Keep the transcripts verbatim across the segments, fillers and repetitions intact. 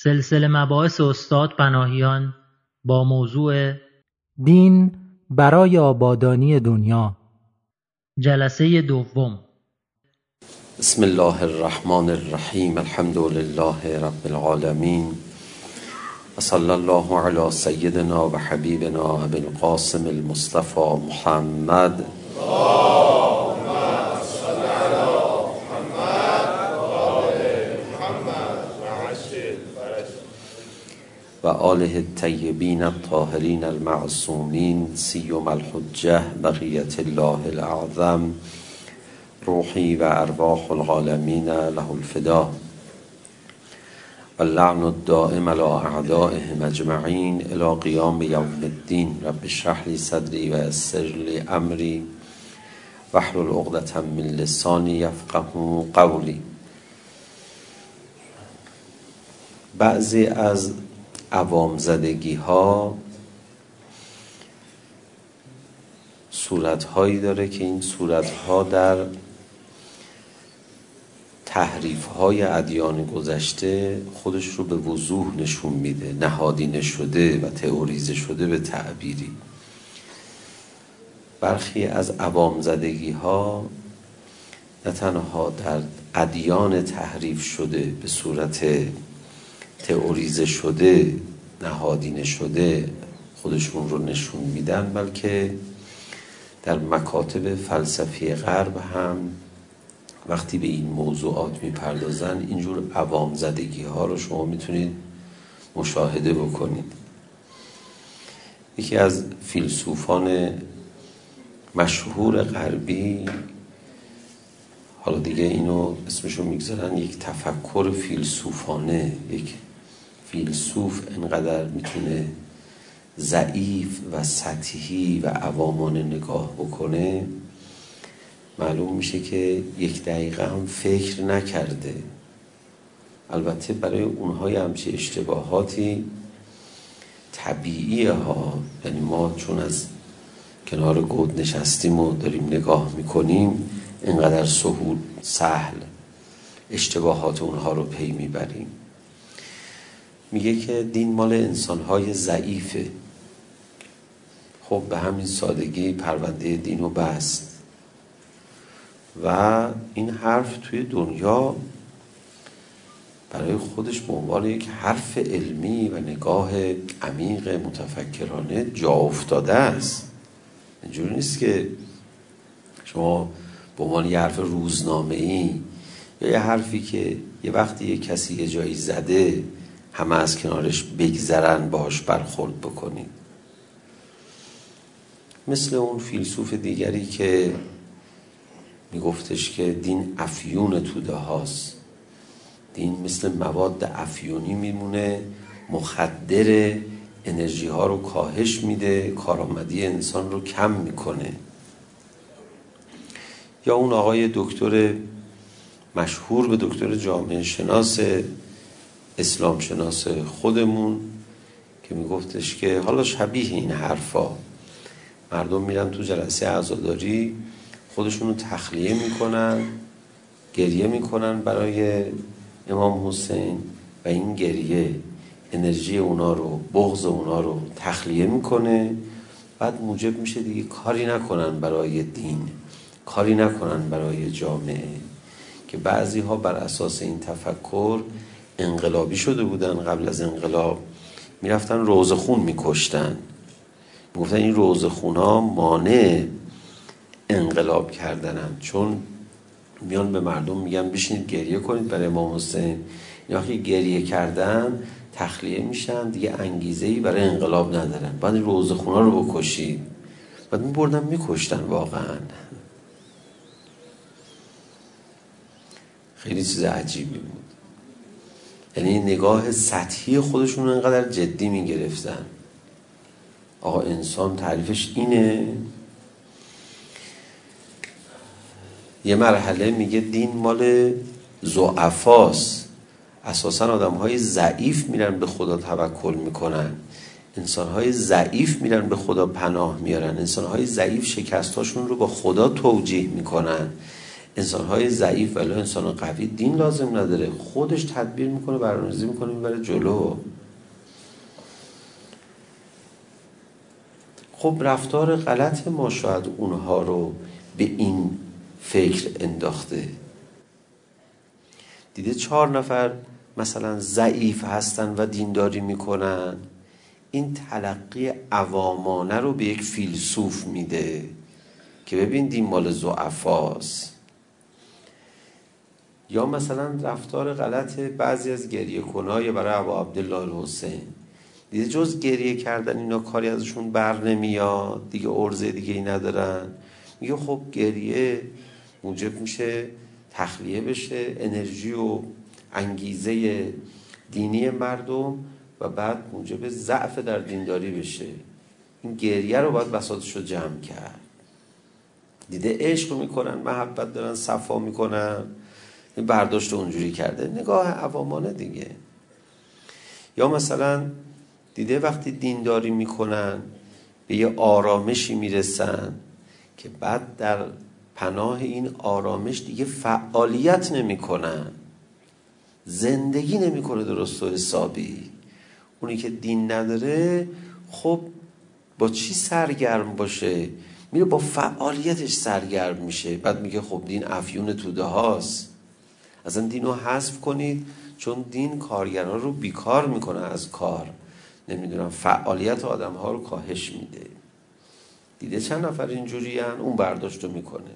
سلسله مباحث استاد پناهیان با موضوع دین برای آبادانی دنیا، جلسه دوم. بسم الله الرحمن الرحیم. الحمد لله رب العالمین و صلی الله علی سیدنا و حبیبنا ابی القاسم المصطفى محمد و آله الطیبین الطاهرین المعصومین سیم الحجة بقیة الله الاعظم روحی و ارواح العالمین له الفدا و اللعن الدائم علی اعدائهم اجمعین الی قیام یوم الدین. رب اشرح لی صدری و یسر لی امری واحلل عقدة من لسانی یفقهوا قولی. بعضی از عوام زدگی ها صورت هایی داره که این صورت ها در تحریف های ادیان گذشته خودش رو به وضوح نشون میده، نهادینه شده و تئوریزه شده به تعبیری. برخی از عوام زدگی ها نه تنها در ادیان تحریف شده به صورت تئوریزه شده، نهادینه شده خودشون رو نشون میدن، بلکه در مکاتب فلسفی غرب هم وقتی به این موضوعات میپردازن اینجور عوام زدگی ها رو شما میتونید مشاهده بکنید. یکی از فیلسوفان مشهور غربی، حالا دیگه اینو اسمشو میگذارن یک تفکر فیلسوفانه، یک فیلسوف انقدر میتونه ضعیف و سطحی و عوامانه نگاه بکنه، معلوم میشه که یک دقیقه هم فکر نکرده. البته برای اونها همچی اشتباهاتی طبیعیه ها، یعنی ما چون از کنار گود نشستیم و داریم نگاه میکنیم اینقدر سهول سهل اشتباهات اونها رو پی میبریم. میگه که دین مال انسانهای ضعیفه. خب به همین سادگی پرونده دین رو بست و این حرف توی دنیا برای شخودش به عنوان یک حرف علمی و نگاه عمیق متفکرانه جا افتاده است. اینجوری نیست که شما به عنوان یه حرف روزنامه‌ای یا یه حرفی که یه وقتی یه کسی یه جایی زده همه از کنارش بگذرن باش برخورد بکنید. مثل اون فیلسوف دیگری که میگفتش که دین افیون توده هاست، دین مثل مواد افیونی میمونه، مخدر، انرژی ها رو کاهش میده، کارآمدی انسان رو کم میکنه. یا اون آقای دکتر مشهور به دکتر جامعه شناس اسلام شناس خودمون که میگفتش که حالا شبیه این حرفا مردم میرن تو جلسه عزاداری خودشون رو تخلیه میکنن، گریه میکنن برای امام حسین و این گریه انرژی اونا رو، بغض اونا رو تخلیه میکنه، بعد موجب میشه دیگه کاری نکنن برای دین، کاری نکنن برای جامعه. که بعضی ها بر اساس این تفکر انقلابی شده بودن، قبل از انقلاب میرفتن روزخون میکشتن، میگفتن این روزخون ها مانع انقلاب کردنن، چون میان به مردم میگن بشینید گریه کنید برای امام حسین. این وقتی گریه کردن تخلیه میشن دیگه، انگیزه‌ای برای انقلاب ندارن، بعد این روزخون ها رو بکشید. بعد میبردن میکشتن. واقعا خیلی چیز عجیبی بود. یعنی نگاه سطحی خودشون رو انقدر جدی میگرفتن. آقا انسان تعریفش اینه. یه مرحله میگه دین مال ضعفاست، اساسا آدم های ضعیف میرن به خدا توکل میکنن، انسان های ضعیف میرن به خدا پناه میارن، انسان های ضعیف شکستاشون رو با خدا توجیه میکنن، انسانهای ضعیف ولی انسان قوی دین لازم نداره، خودش تدبیر میکنه، برنامه‌ریزی میکنه، میبره جلو. خب رفتار غلط ما شاید اونها رو به این فکر انداخته. دیده چهار نفر مثلا ضعیف هستن و دینداری میکنن، این تلقی عوامانه رو به یک فیلسوف میده که ببین دین مال ضعفاست. یا مثلا رفتار غلط بعضی از گریه کنای برای ابا عبدالله الحسین، دیده جز گریه کردن اینا کاری ازشون بر نمیاد دیگه، ارزه دیگه ای ندارن. میگه خب گریه موجب میشه تخلیه بشه انرژی و انگیزه دینی مردم و بعد موجب ضعف در دینداری بشه. این گریه رو باید بساطش رو جمع کرد. دیده عشق میکنن، محبت دارن، صفا میکنن، این برداشت اونجوری کرده، نگاه عوامانه دیگه. یا مثلا دیده وقتی دینداری میکنن به یه آرامشی میرسن که بعد در پناه این آرامش دیگه فعالیت نمیکنن، زندگی نمیکنه درست و حسابی. اونی که دین نداره خب با چی سرگرم باشه؟ میره با فعالیتش سرگرم میشه. بعد میگه خب دین افیون توده هاست، اصلا دین رو حذف کنید، چون دین کارگرها رو بیکار میکنه از کار، نمیدونم فعالیت آدم ها رو کاهش میده. دیده چند نفر اینجوری هن؟ اون برداشت رو میکنه،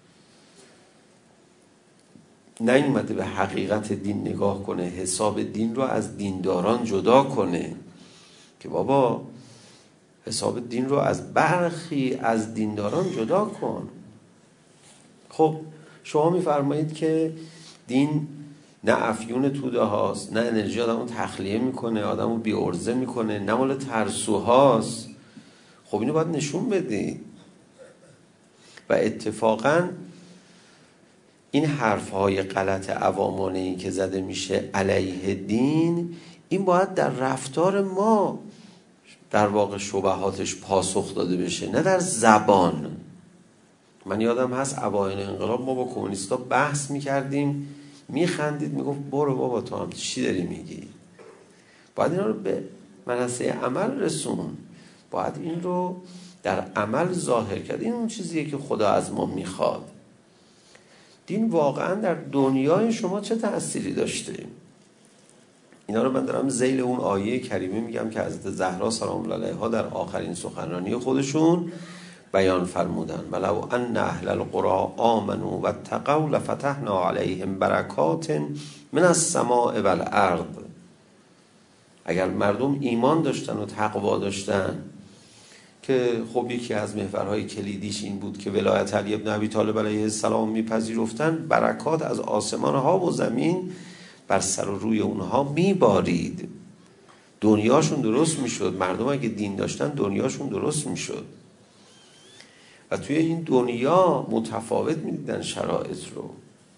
نه اومده به حقیقت دین نگاه کنه، حساب دین رو از دینداران جدا کنه که بابا حساب دین رو از برخی از دینداران جدا کن. خب شما میفرمایید که دین نه افیون توده هاست، نه انرژی آدم رو تخلیه میکنه، آدم رو بی ارزه میکنه، نه مال ترسو هاست. خب اینو باید نشون بدی. و اتفاقا این حرفهای غلط عوامانه‌ای که زده میشه علیه دین، این باید در رفتار ما در واقع شبهاتش پاسخ داده بشه، نه در زبان. من یادم هست اوایل انقلاب ما با کمونیستا بحث میکردیم، میخندید، میگفت برو بابا تو هم چی داری میگی. باید این رو به منصه عمل رسون، باید این رو در عمل ظاهر کرد. این اون چیزیه که خدا از ما میخواد. دین واقعا در دنیای شما چه تأثیری داشته؟ اینا رو من دارم ذیل اون آیه کریمه میگم که حضرت زهرا سلام الله علیها در آخرین سخنرانی خودشون بیان فرمودن: ولو ان اهل القرى آمنوا واتقوا لفتحنا علیهم برکات من السماء والارض. اگر مردم ایمان داشتن و تقوا داشتن، که خب یکی از محورهای کلیدیش این بود که ولایت علی ابن ابی طالب علیه السلام میپذیرفتن، برکات از آسمان ها و زمین بر سر و روی اونها میبارید، دنیاشون درست میشد. مردم اگه دین داشتن دنیاشون درست میشد و توی این دنیا متفاوت میدیدن شرایط رو.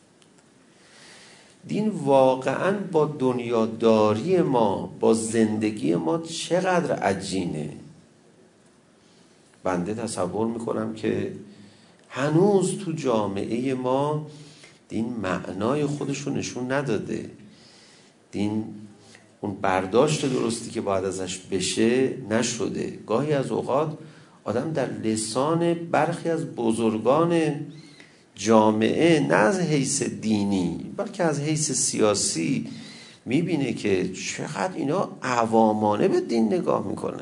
دین واقعا با دنیاداری ما، با زندگی ما چقدر عجینه. بنده تصور میکنم که هنوز تو جامعه ما دین معنای خودشو نشون نداده. دین اون برداشت درستی که باید ازش بشه نشده. گاهی از اوقات آدم در لسان برخی از بزرگان جامعه، نه از حیث دینی بلکه از حیث سیاسی، میبینه که چقدر اینا عوامانه به دین نگاه میکنن.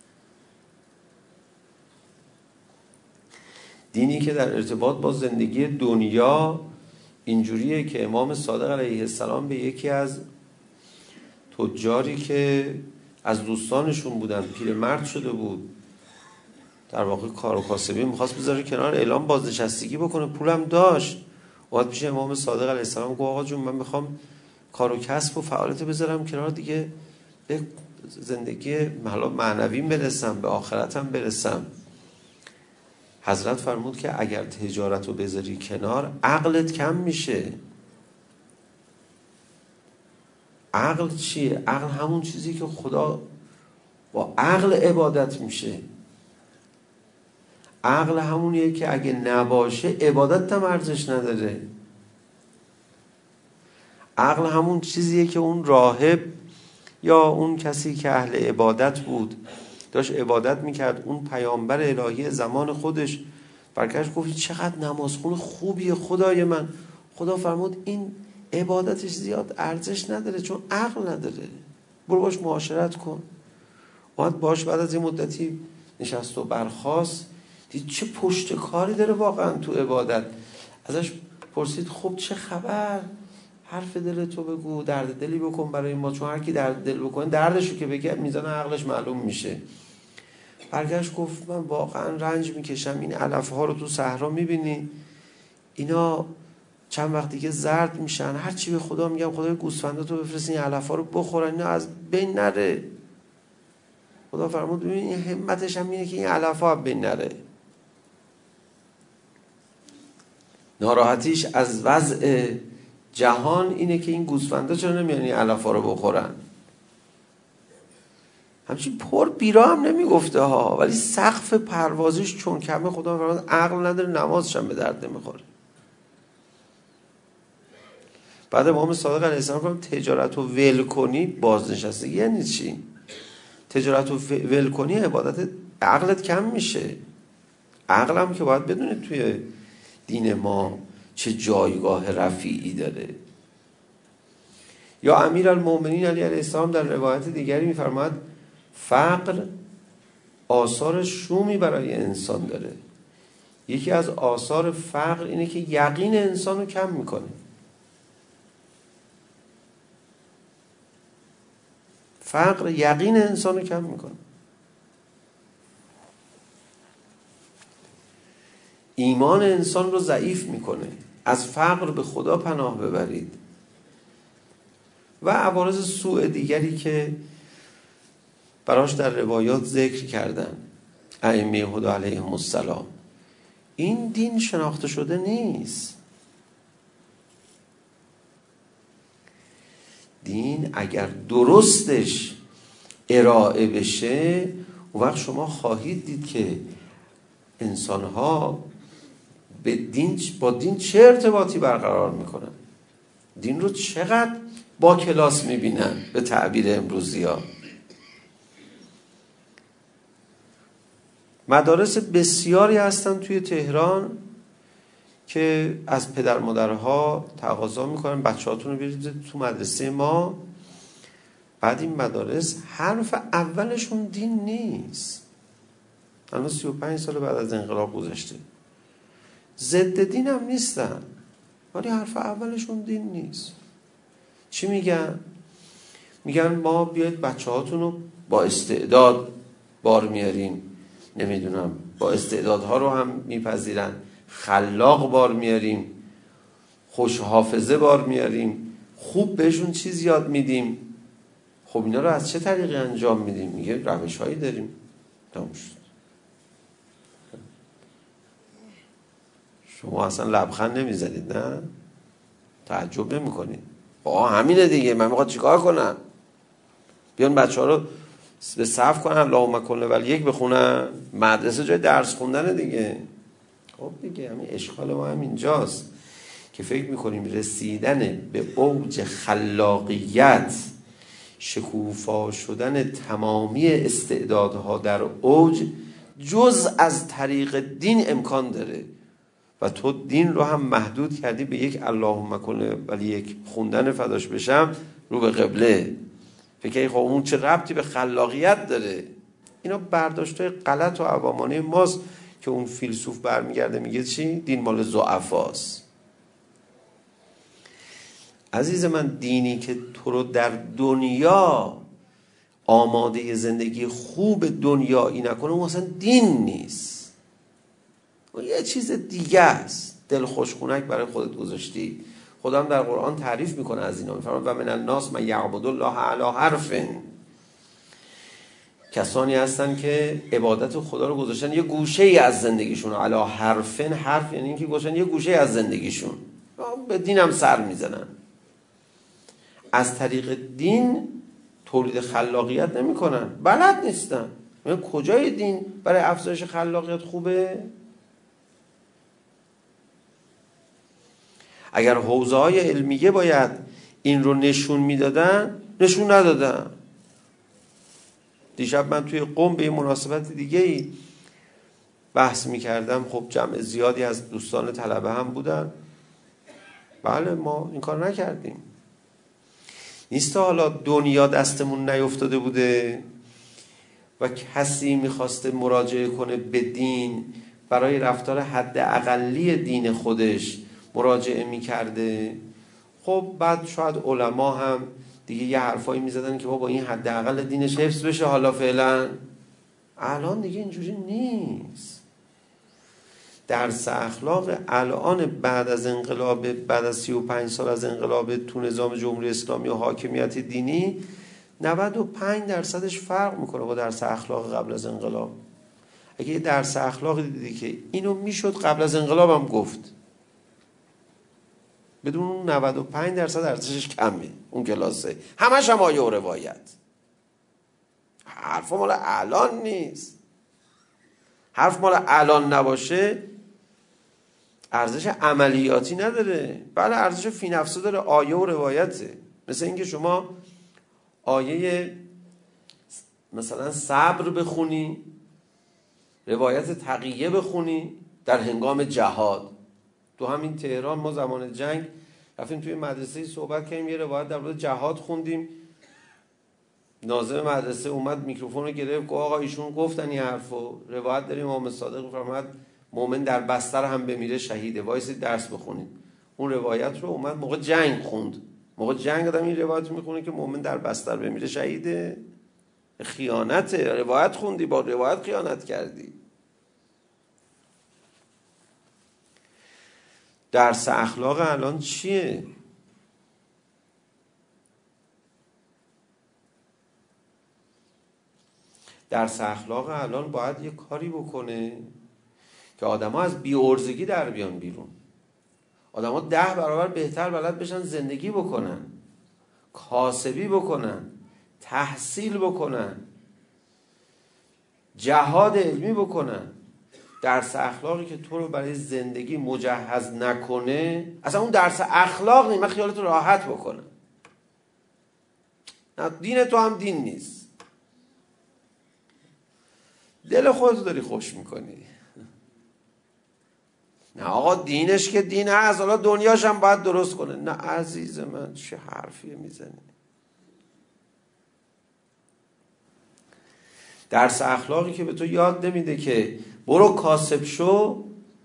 دینی که در ارتباط با زندگی دنیا اینجوریه که امام صادق علیه السلام به یکی از تجاری که از دوستانشون بودن، پیرمرد شده بود، در واقع کار و کاسبی میخواست بذاره کنار، اعلام بازنشستگی بکنه، پولم داشت. وقت پیش امام صادق علیه السلام گفت آقا جون من میخوام کار و کسب و فعالیت بذارم کنار، دیگه به زندگی معنویم برسم، به آخرتم برسم. حضرت فرمود که اگر تجارت رو بذاری کنار عقلت کم میشه. عقل چیه؟ عقل همون چیزی که خدا با عقل عبادت میشه. عقل همونیه که اگه نباشه عبادت هم ارزش نداره. عقل همون چیزیه که اون راهب یا اون کسی که اهل عبادت بود داشت عبادت میکرد، اون پیامبر الهی زمان خودش برگشت گفت چقدر نمازخون خوبیه خدای من. خدا فرمود این عبادتش زیاد ارزش نداره چون عقل نداره، برو باش معاشرت کن. اومد باش بعد از این مدتی نشست و برخاست، دید چه پشت کاری داره واقعا تو عبادت. ازش پرسید خب چه خبر، حرف دل تو بگو، درد دلی بکن برای ما، چون هر کی درد دل بکنه دردشو که بگه میزان عقلش معلوم میشه. برگشت گفت من واقعا رنج میکشم، این علف ها رو تو صحرا میبینی اینا چند وقت دیگه زرد میشن، هر چی به خدا میگم خدای گوسفنداتو بفرست این علف ها رو بخورن اینا از بین نره. خدا فرمود ببین این همتش هم اینه که این علف ها بین نره. ناراحتیش از وضع جهان اینه که این گوسفندا چرا نمیان این علف ها رو بخورن. همچین پر بیرا هم نمیگفته ها، ولی سقف پروازش چون کمه خدا فرمود عقل نداره، نمازش هم به درد نمیخوره. بعد امام صادق علیه السلام فرمود تجارت و ول کنی بازنشستگی یعنی چی؟ تجارت و ول کنی عبادت عقلت کم میشه. عقل هم که باید بدونید توی دین ما چه جایگاه رفیعی داره. یا امیرالمومنین علی علیه السلام در روایت دیگری میفرماید فقر آثار شومی برای انسان داره. یکی از آثار فقر اینه که یقین انسان رو کم میکنه. فقر یقین انسان رو کم میکنه. ایمان انسان رو ضعیف میکنه. از فقر به خدا پناه ببرید. و عوارض سوء دیگری که براش در روایات ذکر کردن ائمه هدی علیهم السلام. این دین شناخته شده نیست. دین اگر درستش ارائه بشه اون وقت شما خواهید دید که انسانها به دین با دین چه ارتباطی برقرار میکنن، دین رو چقدر با کلاس میبینن به تعبیر امروزی ها. مدارس بسیاری هستن توی تهران که از پدر مادرها تقاضا میکنن بچه هاتون رو برید تو مدرسه ما. بعد این مدارس حرف اولشون دین نیست. الان سی و پنج سال بعد از انقلاب گذشته، ضد دین هم نیستن ولی حرف اولشون دین نیست. چی میگن؟ میگن ما بیاید بچه هاتون رو با استعداد بار میاریم، نمیدونم با استعدادها رو هم میپذیرن، خلاق بار میاریم، خوش حافظه بار میاریم، خوب بهشون چیز یاد میدیم. خب اینا رو از چه طریقی انجام میدیم؟ میگه روش هایی داریم. تموم شد. شما اصلا لبخند نمیزنید نه؟ تعجب نمی کنید؟ آه همینه دیگه، من میخواد چیکار کنم؟ بیان بچه ها رو به صف کنن اللهم کل ولی یک بخونن، مدرسه جای درس خوندن دیگه. خب دیگه همین اشکال ما هم اینجاست که فکر میکنیم رسیدن به اوج خلاقیت، شکوفا شدن تمامی استعدادها در اوج جز از طریق دین امکان داره و تو دین رو هم محدود کردی به یک اللهم کل ولی یک خوندن فداش بشم رو به قبله. فکر خب اون چه ربطی به خلاقیت داره؟ اینا برداشتای غلط و عوامانه ماست که اون فیلسوف برمیگرده میگه چی؟ دین مال ضعفاست. عزیز من، دینی که تو رو در دنیا آماده زندگی خوب دنیایی نکنه اون اصلا دین نیست، اون یه چیز دیگه است. دل خوشخونک برای خودت گذاشتی. خدا هم در قرآن تعریف میکنه از اینا، میفرماید و من الناس من یعبد الله علی حرف. کسانی هستن که عبادت خدا رو گذاشتن یه گوشه ای از زندگیشون. علی حرف، حرف یعنی اینکه گذاشتن یه گوشه ای از زندگیشون، به دین هم سر میزنن. از طریق دین تولید خلاقیت نمی کنن، بلد نیستن. کجای دین برای افزایش خلاقیت خوبه؟ اگر حوزه های علمیه باید این رو نشون میدادن نشون ندادن. دیشب من توی قم به مناسبت دیگه ای بحث میکردم، خب جمع زیادی از دوستان طلبه هم بودن. بله ما این کار نکردیم. نیست حالا دنیا دستمون نیفتاده بوده و کسی میخواسته مراجعه کنه به دین، برای رفتار حد اقلی دین خودش مراجعه میکرده. خب بعد شاید علما هم دیگه یه حرفایی میزدن که با این حد اقل دینش حفظ بشه. حالا فعلا الان دیگه اینجوری نیست. درس اخلاق الان بعد از انقلاب، بعد از سی و پنج سال از انقلاب تو نظام جمهوری اسلامی و حاکمیت دینی، نود و پنج درصدش فرق میکنه با درس اخلاق قبل از انقلاب. اگه یه درس اخلاق دیدی که اینو میشد قبل از انقلاب هم گفت، بدون اون نود و پنج درصد ارزشش کمه. اون کلاسه همش هم آیه و روایت، حرف مال الان نیست. حرف مال الان نباشه ارزش عملیاتی نداره. بله ارزش فی نفسه داره، آیه و روایته. مثل اینکه شما آیه مثلا صبر بخونی، روایت تقیه بخونی در هنگام جهاد. تو همین تهران ما زمان جنگ رفتیم توی مدرسه صحبت کردیم، یه روایت در مورد جهاد خوندیم. ناظم مدرسه اومد میکروفون رو گرفت، گفت آقا ایشون گفتن این حرفو، روایت داریم امام صادق فرمود مؤمن در بستر هم بمیره شهیده، وایسید درس بخونید. اون روایت رو اومد موقع جنگ خوند. موقع جنگ آدم این روایت میخونه که مؤمن در بستر بمیره شهیده؟ خیانته. روایت خوندی، با روایت خیانت کردی. درس اخلاق الان چیه؟ درس اخلاق الان باید یه کاری بکنه که آدم ها از بی‌عرضگی در بیان بیرون. آدم ها ده برابر بهتر بلد بشن زندگی بکنن، کاسبی بکنن، تحصیل بکنن، جهاد علمی بکنن. درس اخلاقی که تو رو برای زندگی مجهز نکنه، اصلا اون درس اخلاق نیست. من خیالت راحت بکنم، نه دین تو هم دین نیست، دل خودتو داری خوش میکنی. نه آقا دینش که دین هست، حالا دنیاش هم باید درست کنه. نه عزیز من، چه حرفیه میزنی؟ درس اخلاقی که به تو یاد نمیده که برو کاسب شو،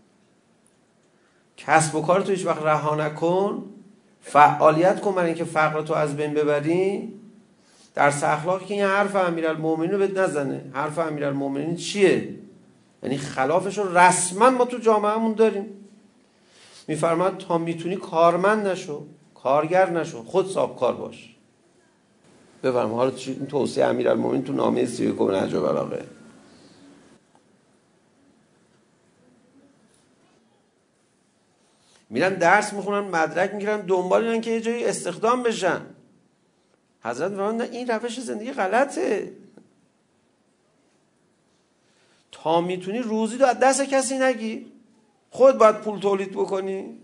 کسب و کار تو هیچ وقت رها نکن، فعالیت کن برای اینکه فقر تو از بین ببری. درس اخلاقی که این حرف امیرالمومنین رو بهت نزنه. حرف امیرالمومنین چیه؟ یعنی خلافش رو رسما ما تو جامعهمون داریم. میفرماد تا میتونی کارمند نشو، کارگر نشو، خود صاحب کار باش. بفرما حالا این توصیه امیرالمومنین تو نامه سی و یکم نهج البلاغه. میرن درس میخونن، مدرک میگیرن، دنبال اینن که یه جایی استخدام بشن. حضرت فرمودن این روش زندگی غلطه. تا میتونی روزی تو از دست کسی نگیر، خود باید پول تولید بکنی.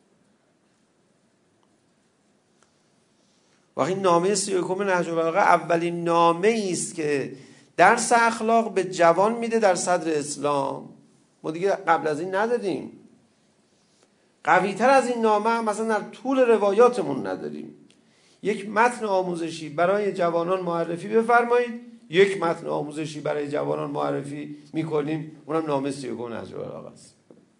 وقتی نامه سی و یکم نهج البلاغه اولین نامه است که درس اخلاق به جوان میده در صدر اسلام. ما دیگه قبل از این ندادیم. قوی تر از این نامه هم مثلا در طول روایاتمون نداریم. یک متن آموزشی برای جوانان معرفی بفرمایید، یک متن آموزشی برای جوانان معرفی میکنیم، اونم نامه سی و یکم نهج البلاغه است.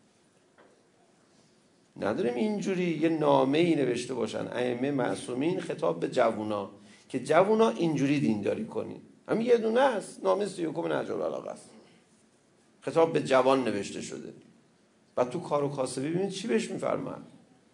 نداریم اینجوری یه نامه ای نوشته باشن ائمه معصومین خطاب به جوونا که جوونا اینجوری دینداری کنین. همین یه دونه است، نامه سی و یکم نهج البلاغه است، خطاب به جوان نوشته شده. بعد تو کار و کاسبی ببینید چی بهش میفرمان.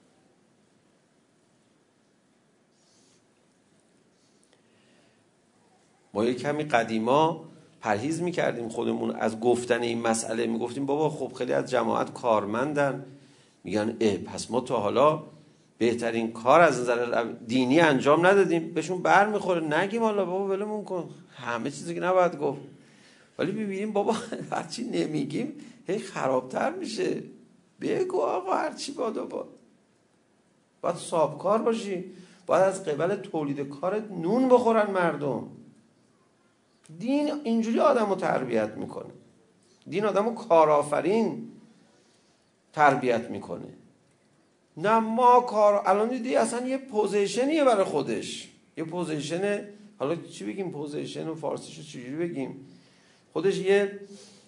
ما یه کمی قدیما پرهیز میکردیم خودمون از گفتن این مسئله. میگفتیم بابا خب خیلی از جماعت کارمندن، میگن اه پس ما تا حالا بهترین کار از نظر دینی انجام ندادیم. بهشون بر میخوره. نگیم حالا بابا ولمون کن، همه چیزی که نباید گفت. ولی میبینیم بابا هرچی نمیگیم هی خرابتر میشه. بگو آقا هرچی بادا باد. باید صابکار باشی، باید از قبل تولید کارت نون بخورن مردم. دین اینجوری آدم رو تربیت میکنه. دین آدم رو کارآفرین تربیت میکنه. نه ما کار الان دیدی اصلا یه پوزیشنیه برای خودش، یه پوزیشن، حالا چی بگیم پوزیشن و فارسیشو چجوری بگیم، خودش یه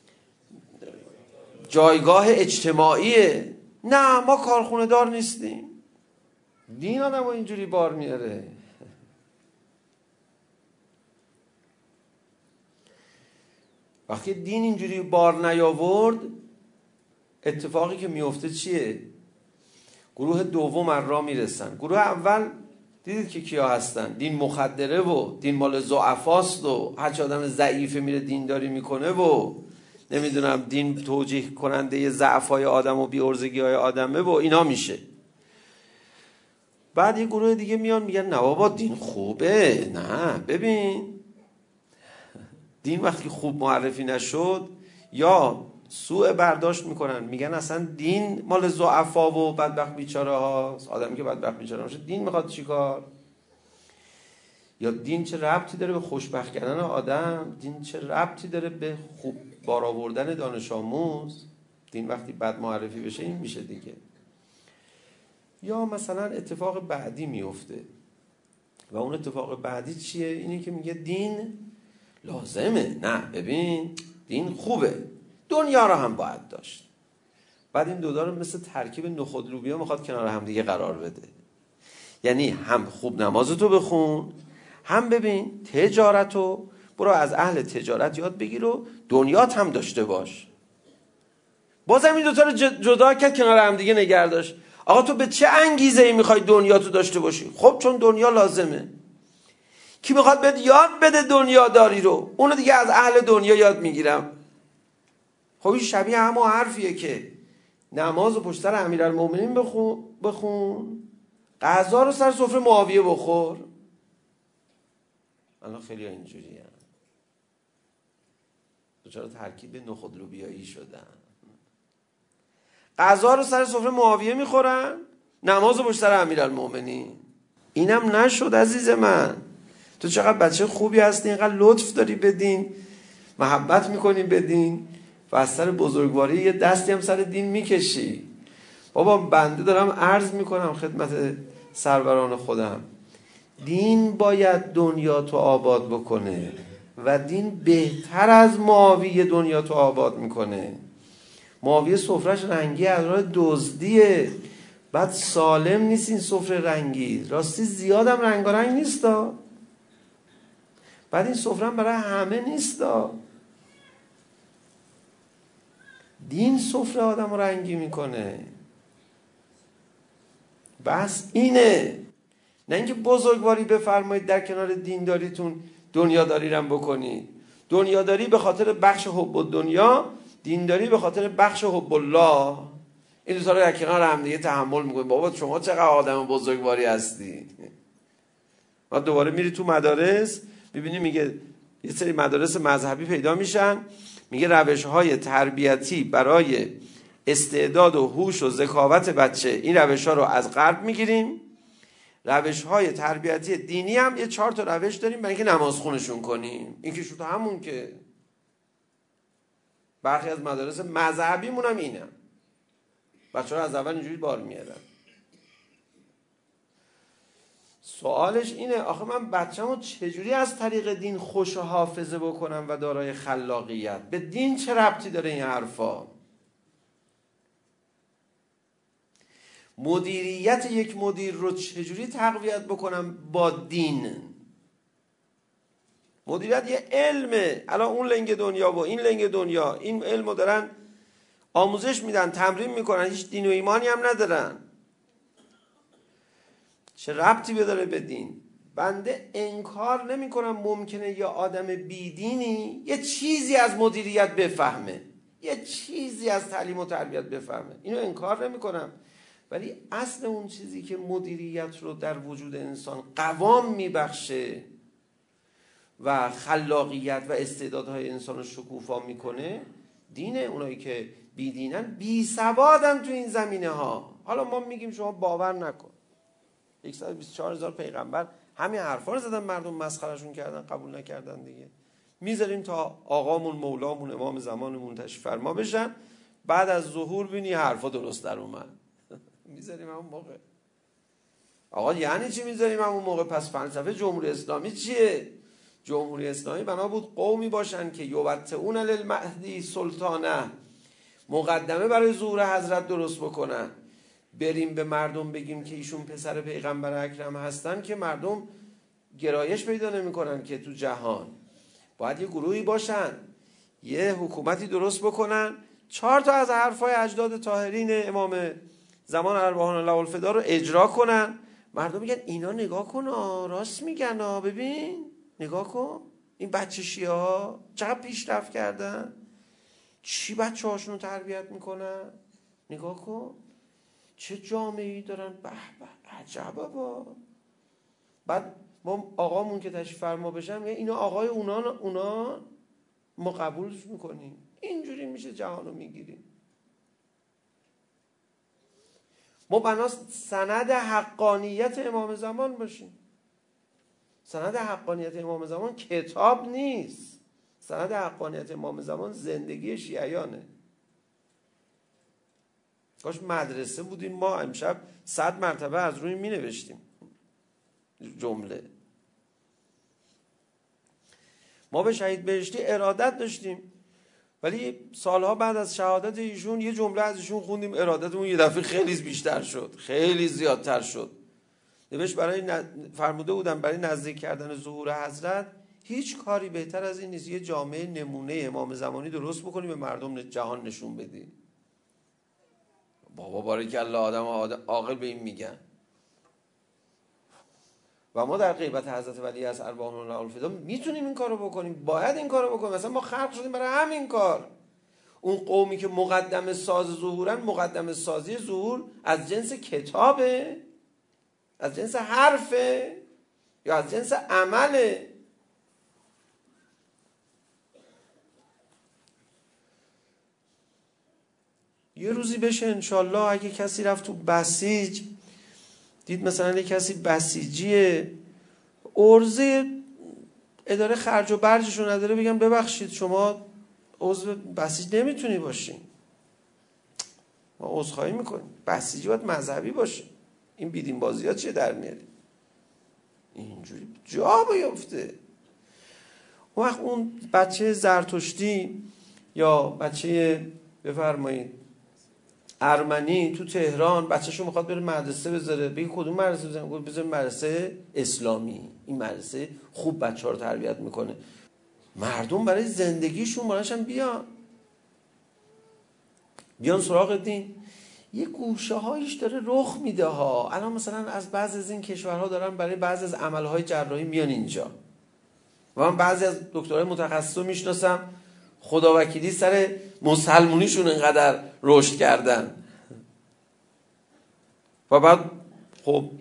جایگاه اجتماعیه. نه ما کارخونه دار نیستیم. دین آدم رو اینجوری بار میاره. وقتی دین اینجوری بار نیاورد، اتفاقی که میفته چیه؟ گروه دوم از راه میرسن. گروه اول دیدید که کیا هستن؟ دین مخدره و دین مال ضعفاست و هر چه آدم ضعیفه میره دینداری میکنه و نمیدونم دین توجیه کننده ضعفای آدم و بی‌عرضگی های آدمه و اینا میشه. بعد یه گروه دیگه میان میگن نه بابا دین خوبه. نه ببین، دین وقتی خوب معرفی نشد یا سوء برداشت میکنن، میگن اصلا دین مال ضعفا و بدبخت بیچاره هاست. آدمی که بدبخت بیچاره باشه دین میخواد چیکار؟ یا دین چه ربطی داره به خوشبخت کردن آدم؟ دین چه ربطی داره به خوب بار آوردن دانش آموز؟ دین وقتی بد معرفی بشه این میشه دیگه. یا مثلا اتفاق بعدی میفته و اون اتفاق بعدی چیه؟ اینه که میگه دین لازمه. نه ببین، دین خوبه، دنیا رو هم باید داشت. بعد این دوتا رو مثل ترکیب نخود لوبیا میخواد کنار هم دیگه قرار بده. یعنی هم خوب نمازتو بخون، هم ببین تجارتو برو از اهل تجارت یاد بگیر و دنیات هم داشته باش. بازم این دوتا رو جدا کرد کنار هم دیگه نگه داشت. آقا تو به چه انگیزه ای میخوای دنیاتو داشته باشی؟ خب چون دنیا لازمه. کی میخواد بهت یاد بده دنیا داری رو؟ اونو دیگه از اهل دنیا یاد میگیرم. خب این شبیه همون حرفیه که نماز و پشت سر امیرالمومنین بخون بخون غذا رو سر سفره معاویه بخور. الان خیلی اینجوری هم دوچاره ترکیب نخود لوبیایی شدن. غذا رو سر سفره معاویه میخورن، نماز رو پشت سر امیرالمومنین. اینم نشد عزیز من. تو چقدر بچه خوبی هستی، اینقدر لطف داری بدین، محبت میکنی بدین و از سر بزرگواری یه دستی هم سر دین میکشی. بابا بنده دارم عرض میکنم خدمت سروران خودم، دین باید دنیا تو آباد بکنه و دین بهتر از معاویه دنیا تو آباد میکنه. معاویه سفرش رنگی از راه دزدیه، بعد سالم نیست این سفره رنگی، راستی زیادم رنگارنگ نیستا، بعد این سفره هم برای همه نیستا. دین سفره آدم رنگی میکنه. بس اینه، نه اینکه بزرگواری بفرمایید در کنار دینداریتون دنیاداری رم بکنید. دنیاداری به خاطر بخش حب الدنیا، دینداری به خاطر بخش حب الله. این دو تا رو در کنار هم دیگه تحمل میکنید. بابا شما چقدر آدم بزرگواری هستی. و دوباره میری تو مدارس میبینی میگه یه سری مدارس مذهبی پیدا میشن، میگه روش‌های تربیتی برای استعداد و هوش و ذکاوت بچه، این روش‌ها رو از غرب میگیریم. روش‌های تربیتی دینی هم یه چهار تا روش داریم برای اینکه نماز خونشون کنیم. این که شد همون که برخی از مدارس مذهبیمون هم اینه. بچه‌ها از اول اینجوری بار میارن. سوالش اینه آخه من بچه‌مو چجوری از طریق دین خوش و حافظه بکنم و دارای خلاقیت؟ به دین چه ربطی داره این حرفا؟ مدیریت یک مدیر رو چجوری تقویت بکنم با دین؟ مدیریت یه علمه. الان اون لنگ دنیا و این لنگ دنیا این علمو دارن آموزش میدن، تمرین میکنن، هیچ دین و ایمانی هم ندارن. چه ربطی بداره به دین؟ بنده انکار نمی کنم ممکنه یه آدم بیدینی یه چیزی از مدیریت بفهمه، یه چیزی از تعلیم و تربیت بفهمه، اینو انکار نمی کنم، ولی اصل اون چیزی که مدیریت رو در وجود انسان قوام میبخشه و خلاقیت و استعدادهای انسان رو شکوفا میکنه دینه. اونایی که بی دینن بی سوادن تو این زمینه ها. حالا ما میگیم شما باور نکن. صد و بیست و چهار هزار پیغمبر همین حرفا رو زدن، مردم مسخرشون کردن، قبول نکردن دیگه. میذاریم تا آقامون مولامون امام زمانمون تشریف فرما بشن، بعد از ظهور بینی حرفا درست در اومد. میذاریم همون موقع. آقا یعنی چی میذاریم همون موقع؟ پس فلسفه جمهوری اسلامی چیه؟ جمهوری اسلامی بنا بود قومی باشن که یوبتئون للمهدی سلطانه، مقدمه برای ظهور حضرت درست بکنن. بریم به مردم بگیم که ایشون پسر پیغمبر اکرم هستن که مردم گرایش پیدا نمیکنن که تو جهان. باید یه گروهی باشن، یه حکومتی درست بکنن، چهار تا از حرفای اجداد طاهرین امام زمان ارواحان الله الفدا رو اجرا کنن. مردم میگن اینا نگاه کن راست میگن ها، ببین نگاه کن این بچه شیعه ها چقدر پیشرفت کردن، چی بچه هاشون رو تربیت میکنن، نگاه کن چه جامعه‌ای دارن، به به عجبه با. بعد ما آقامون که تشریف فرما بشن میگه اینا آقای اونا اونا ما قبولش میکنیم. اینجوری میشه جهانو میگیریم. ما بناس سند حقانیت امام زمان باشیم. سند حقانیت امام زمان کتاب نیست. سند حقانیت امام زمان زندگی شیعیانه. کاش مدرسه بودیم ما امشب صد مرتبه از روی می نوشتیم جمله. ما به شهید بهشتی ارادت داشتیم، ولی سالها بعد از شهادت ایشون یه جمله از ایشون خوندیم، ارادتمون یه دفعه خیلی بیشتر شد، خیلی زیادتر شد. نوشت برای ن... فرموده بودن برای نزدیک کردن ظهور حضرت هیچ کاری بهتر از این نیست یه جامعه نمونه امام زمانی درست بکنی به مردم جهان نشون بدی. بابا باریکالله آدم عاقل به این میگن. و ما در غیبت حضرت ولی از ارواحان الله الفدا میتونیم این کارو بکنیم، باید این کارو بکنیم. مثلا ما خلق شدیم برای همین کار. اون قومی که مقدم ساز ظهورن، مقدم سازی ظهور از جنس کتابه، از جنس حرفه، یا از جنس عمله. یه روزی بشه انشالله اگه کسی رفت تو بسیج دید مثلا یه کسی بسیجیه، عرضه اداره خرج و برجشو نداره، بگم ببخشید شما عضو بسیج نمیتونی باشین، ما عذرخواهی میکنیم، بسیجی باید مذهبی باشه. این بیدین بازی ها چیه در میاری؟ اینجوری جا بیفته. اون وقت اون بچه زرتشتی یا بچه بفرمایید ارمنی تو تهران بچه‌شو میخواد بره مدرسه بذاره، بگی کدوم مدرسه بذارم؟ بذار مدرسه اسلامی، این مدرسه خوب بچه‌ها رو تربیت میکنه. مردم برای زندگیشون بلاشن بیان بیان سراغ دین. یه گوشه هایش داره رخ میده ها. الان مثلا از بعضی از این کشورها دارن برای بعضی از عملهای جراحی میان اینجا، و من بعضی از دکترای متخصص رو میشناسم خداوکیلی سر مسلمونیشون اینقدر رشد کردن. و بعد خب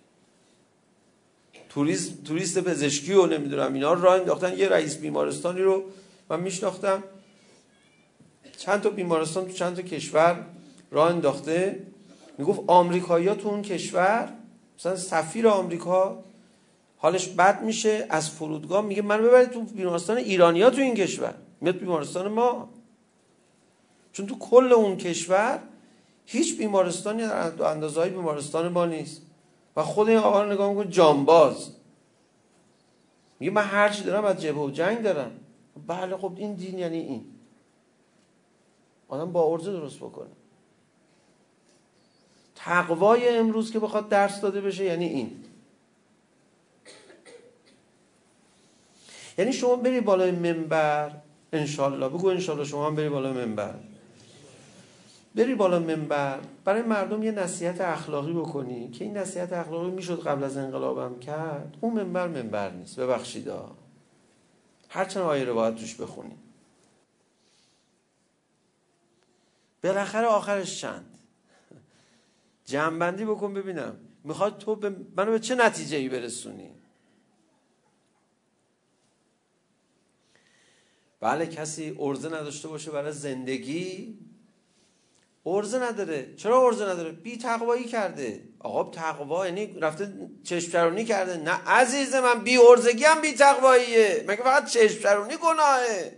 توریست توریست پزشکی و نمیدونم اینا رو راه انداختن. یه رئیس بیمارستانی رو من میشناختم، چند تا بیمارستان تو چند تا کشور راه انداخته. میگفت آمریکایی‌ها تو اون کشور، مثلا سفیر آمریکا حالش بد میشه از فرودگاه میگه منو ببرید تو بیمارستان ایرانی‌ها تو این کشور، میاد بیمارستان ما. چون تو کل اون کشور هیچ بیمارستانی در اندازه‌های بیمارستان ما نیست. و خود این آقا رو نگاه میکنه جانباز، میگه من هر چی دارم از جبهه و جنگ دارم. بله خب این دین یعنی این. آدم با عرضه درست بکنه. تقوای امروز که بخواد درس داده بشه یعنی این. یعنی شما بری بالای منبر انشالله، بگو انشالله شما هم بری بالای منبر، بری بالا منبر برای مردم یه نصیحت اخلاقی بکنی که این نصیحت اخلاقی میشد قبل از انقلابم کرد، اون منبر منبر نیست. ببخشید ها، هرچند آیه رو باید توش بخونی. بالاخره آخرش چند جمع‌بندی بکن ببینم میخواد تو به منو به چه نتیجه‌ای برسونی. بله کسی عرضه نداشته باشه برای زندگی، عرضه نداره. چرا عرضه نداره؟ بی تقوایی کرده. آقا تقوا یعنی رفته چشم چرونی کرده؟ نه عزیز من، بی عرضگی هم بی تقواییه. مگه فقط چشم چرونی گناهه؟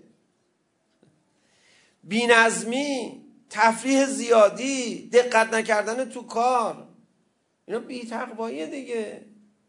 بی نظمی، تفریح زیادی، دقت نکردن تو کار، اینا بی تقواییه دیگه.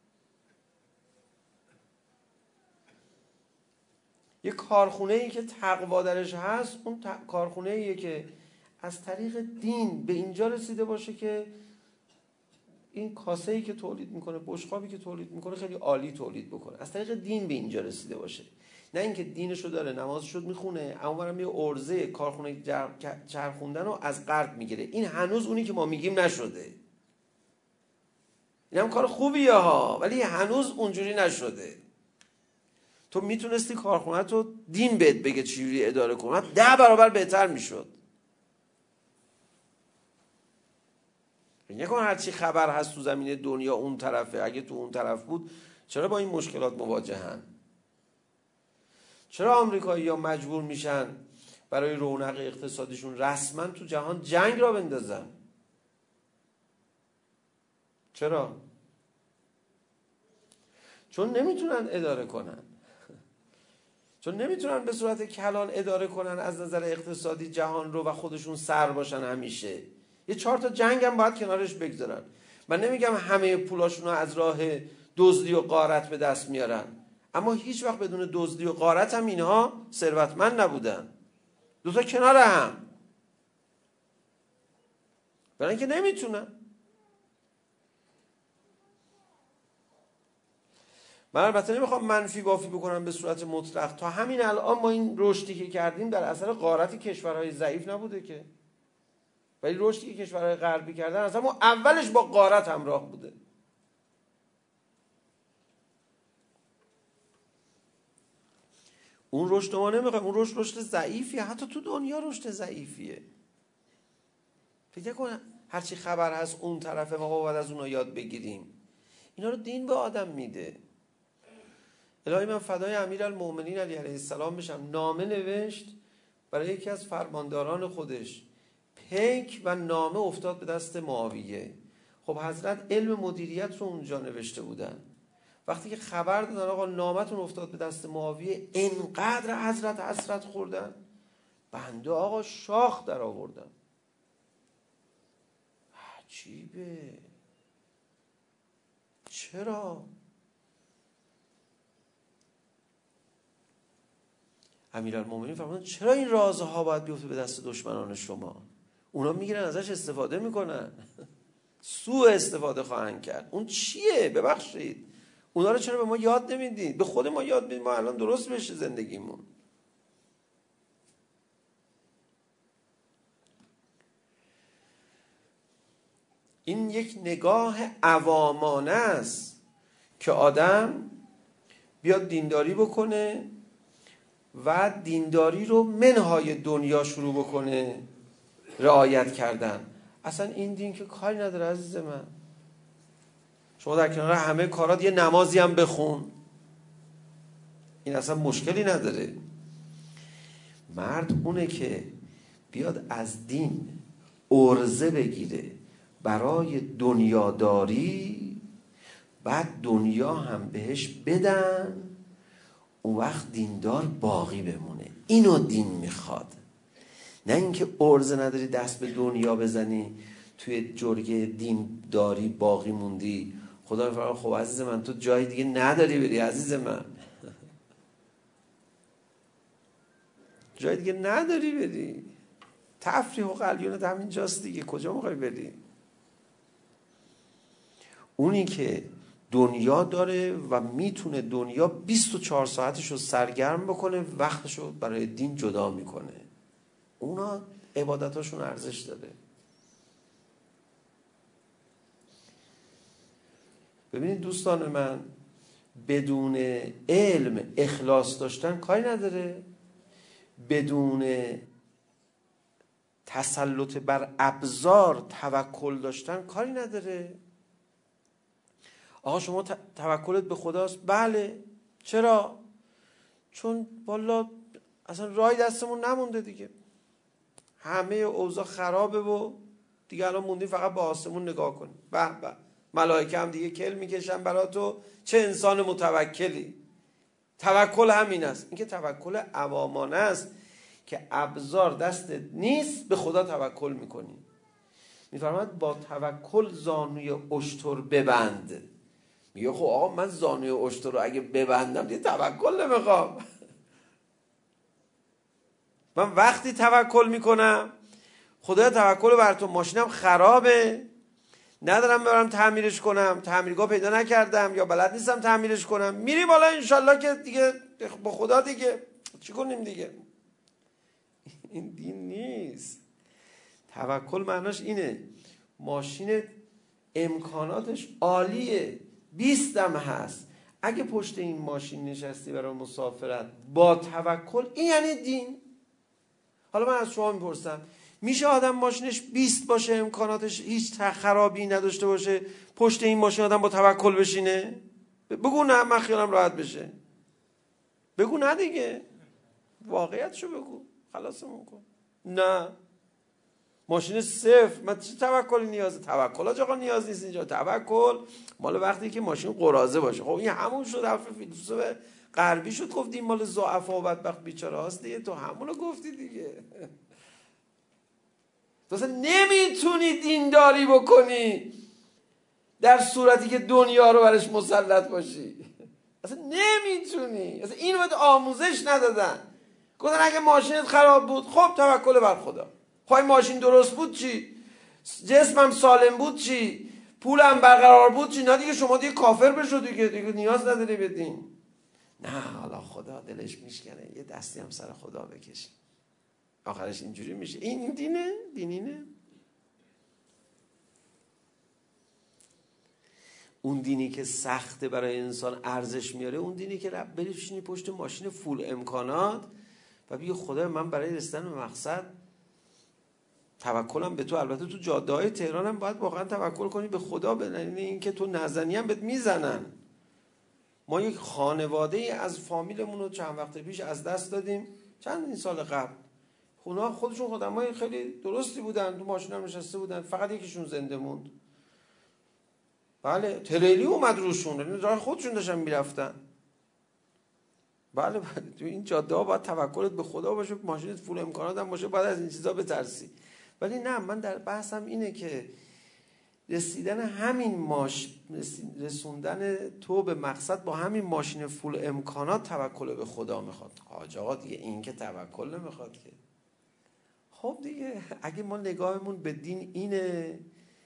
یه کارخونه ای که تقوا درش هست، اون ت... کارخونه ایه که از طریق دین به اینجا رسیده باشه که این کاسه ای که تولید میکنه، بشقابی که تولید میکنه خیلی عالی تولید بکنه. از طریق دین به اینجا رسیده باشه، نه اینکه دینشو داره، نمازشو میخونه، اما برام یه عرضه کارخونه چرخوندن رو از غرب میگیره. این هنوز اونی که ما میگیم نشده. این هم کار خوبیه ها، ولی هنوز اونجوری نشده. تو میتونستی کارخونت رو دین بهت بگه چجوری اداره کنه، ده برابر بهتر میشد. نکن هرچی خبر هست تو زمین دنیا اون طرفه. اگه تو اون طرف بود چرا با این مشکلات مواجهن؟ چرا آمریکایی ها مجبور میشن برای رونق اقتصادیشون رسما تو جهان جنگ را بندازن؟ چرا؟ چون نمیتونن اداره کنن، چون نمیتونن به صورت کلان اداره کنن از نظر اقتصادی جهان رو و خودشون سر باشن همیشه. یه چهار تا جنگ هم باید کنارش بگذارن. من نمیگم همه پولاشون رو از راه دزدی و غارت به دست میارن، اما هیچ وقت بدون دزدی و غارت هم اینها ثروتمند نبودن. دو تا کنار هم، برای اینکه نمیتونن. من البته نمیخوام منفی بافی بکنم به صورت مطلق. تا همین الان ما این رشدی که کردیم در اثر غارت کشورهای ضعیف نبوده که، ولی رشدی که کشورهای غربی کردن اصلا ما اولش با غارت همراه بوده. اون رشد ما نمیخوایم، اون رشد رشد ضعیفیه، حتی تو دنیا رشد ضعیفیه. فکر کن هرچی خبر هست اون طرفه، ما باید از اونها یاد بگیریم. اینا رو دین به آدم میده. الهی من فدای امیرالمومنین علی علیه السلام بشم، نامه نوشت برای یکی از فرمانداران خودش، پیک و نامه افتاد به دست معاویه. خب حضرت علم مدیریت رو اونجا نوشته بودن. وقتی که خبر دادن آقا نامتون افتاد به دست معاویه، انقدر حضرت حسرت خوردن، بنده آقا شاخ در آوردن. عجیبه، چرا؟ امیرالمومنین فرمودن چرا این رازها باید بیفته به دست دشمنان شما؟ اونا میگیرن ازش استفاده میکنن، سوء استفاده خواهند کرد. اون چیه؟ ببخشید اونا رو چرا به ما یاد نمیدید؟ به خود ما یاد بدید، ما الان درست بشه زندگیمون. این یک نگاه عوامانه است که آدم بیاد دینداری بکنه و دینداری رو منهای دنیا شروع بکنه رعایت کردن. اصلا این دین که کاری نداره عزیز من. شما در کنار همه کارات یه نمازی هم بخون، این اصلا مشکلی نداره. مرد اونه که بیاد از دین عرضه بگیره برای دنیاداری، بعد دنیا هم بهش بدن، اون وقت دیندار باقی بمونه. اینو دین میخواد، نه اینکه عرضه نداری دست به دنیا بزنی توی جرگه دینداری باقی موندی. خدا فرمان خب عزیز من تو جای دیگه نداری بری عزیز من، جای دیگه نداری بری، تفریح و قلیونت همین جاست دیگه، کجا میخوای بری؟ اونی که دنیا داره و میتونه دنیا بیست و چهار ساعتش رو سرگرم بکنه، وقتش رو برای دین جدا میکنه، اونا عبادتاشون ارزش داره. ببینید دوستان من، بدون علم اخلاص داشتن کاری نداره، بدون تسلط بر ابزار توکل داشتن کاری نداره. آقا شما توکلت به خداست؟ بله. چرا؟ چون والا اصلا راهی دستمون نمونده دیگه، همه اوضاع خرابه و دیگه الان موندیم فقط به آسمون نگاه کنیم. به به، ملائکه هم دیگه کل میکشن برا تو، چه انسان متوکلی. توکل همین است، اینکه توکل عوامانه است که ابزار دستت نیست، به خدا توکل میکنی. میفرماید با توکل زانوی اشتر ببند. میگه خب آقا من زانوی اشتر رو اگه ببندم دیگه توکل نمیخوام. من وقتی توکل میکنم، خدا توکل بر تو، ماشینم خرابه ندارم برم تعمیرش کنم، تعمیرگاه پیدا نکردم یا بلد نیستم تعمیرش کنم، میری بالا انشالله که دیگه با خدا دیگه چی کنیم دیگه. این دین نیست. توکل معناش اینه ماشین امکاناتش عالیه، بیستم هست، اگه پشت این ماشین نشستی برای مسافرت با توکل، این یعنی دین. حالا من از شما میپرسم میشه آدم ماشینش بیست باشه، امکاناتش هیچ خرابی نداشته باشه، پشت این ماشین آدم با توکل بشینه؟ بگو نه، من خیالم راحت بشه. بگو نه دیگه، واقعیتشو بگو، خلاصمون کن. نه، ماشین صفر، من چه توکلی نیازه؟ توکل آقا نیاز نیست اینجا. توکل مال وقتی که ماشین قراضه باشه. خب این همون شد، حرف فیلسوف غربی شد، گفتیم مال ضعفا و بدبخت بیچاره هاست دیگه. تو همونو گفتی دیگه. تو اصلا نمیتونی دینداری بکنی در صورتی که دنیا رو برش مسلط باشی. اصلا نمیتونی. اصلا اینو بهت آموزش ندادن. گفتن اگه ماشینت خراب بود، خب توکل بر خدا. خواهی ماشین درست بود چی؟ جسمم سالم بود چی؟ پولم برقرار بود چی؟ نه دیگه شما دیگه کافر بشو دیگه، دیگه نیاز نداری بدین. نه حالا خدا دلش میشکنه یه دستی هم سر خدا بکشی، آخرش اینجوری میشه. این دینه؟ دینینه؟ اون دینی که سخته برای انسان ارزش میاره، اون دینی که رب بریشینی پشت ماشین فول امکانات و بگی خدا من برای رسیدن به مقصد توکلم به تو. البته تو جاده های تهران هم باید واقعا توکل کنی به خدا، به این که تو نزنی هم بهت میزنن. ما یک خانواده ای از فامیلمون رو چند وقت پیش از دست دادیم، چند این سال قبل. اونا خودشون خدمای خیلی درستی بودن، تو ماشین هم نشسته بودن، فقط یکیشون زنده موند. بله، تریلی اومد روشون، یعنی راه خودشون داشتن میرفتن. بله بله، تو این جاده ها باید توکلت به خدا باشه، ماشینت فول امکانات هم باشه، باید از این چیزا بترسی. ولی نه، من در بحثم اینه که رسیدن همین ماش رسوندن تو به مقصد با همین ماشین فول امکانات توکل به خدا میخواد. حاج آقا دیگه این که توکل نمیخواد که. خب دیگه اگه ما نگاهمون به دین اینه،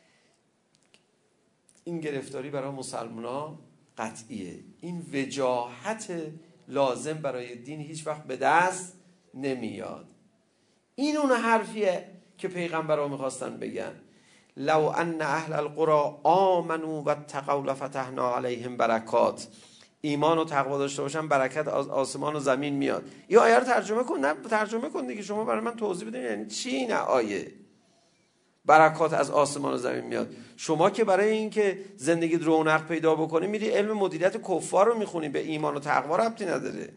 این گرفتاری برای مسلمان‌ها قطعیه. این وجاهت لازم برای دین هیچ وقت به دست نمیاد. این اون حرفیه که پیغمبرها میخواستن بگن لو ان اهل القرى آمنوا واتقوا لفتحنا علیهم برکات. ایمان و تقوا داشته باشن برکت از آسمان و زمین میاد. این آیه رو ترجمه کن. نه ترجمه کن دیگه، شما برای من توضیح بدین یعنی چی این آیه برکات از آسمان و زمین میاد. شما که برای این که زندگی رونق پیدا بکنی میری علم مدیریت کفار رو میخونی، به ایمان و تقوا ربطی نداره.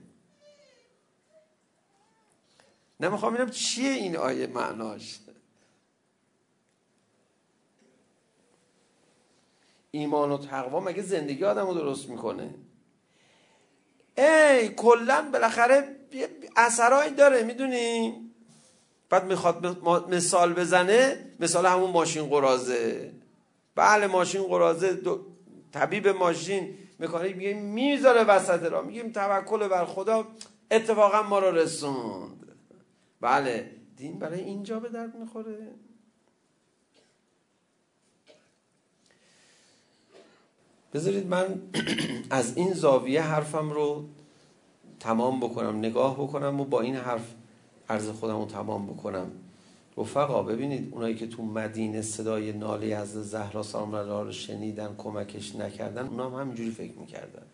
نمیخوام ببینم چیه این آیه معناش. ایمان و تقوا مگه زندگی آدم رو درست میکنه؟ ای کلن بالاخره اثرایی داره، میدونی؟ بعد میخواد مثال بزنه، مثال همون ماشین قراضه. بله ماشین قراضه، طبیب ماشین مکانیک میگه میذاره وسط راه، میگیم توکل بر خدا اتفاقا ما رو رسوند. بله دین برای اینجا به درد میخوره. بذارید من از این زاویه حرفم رو تمام بکنم، نگاه بکنم و با این حرف عرض خودم رو تمام بکنم. رفقا ببینید اونایی که تو مدینه صدای ناله از زهرا سلام الله رو شنیدن کمکش نکردن، اونا هم همینجوری فکر میکردن،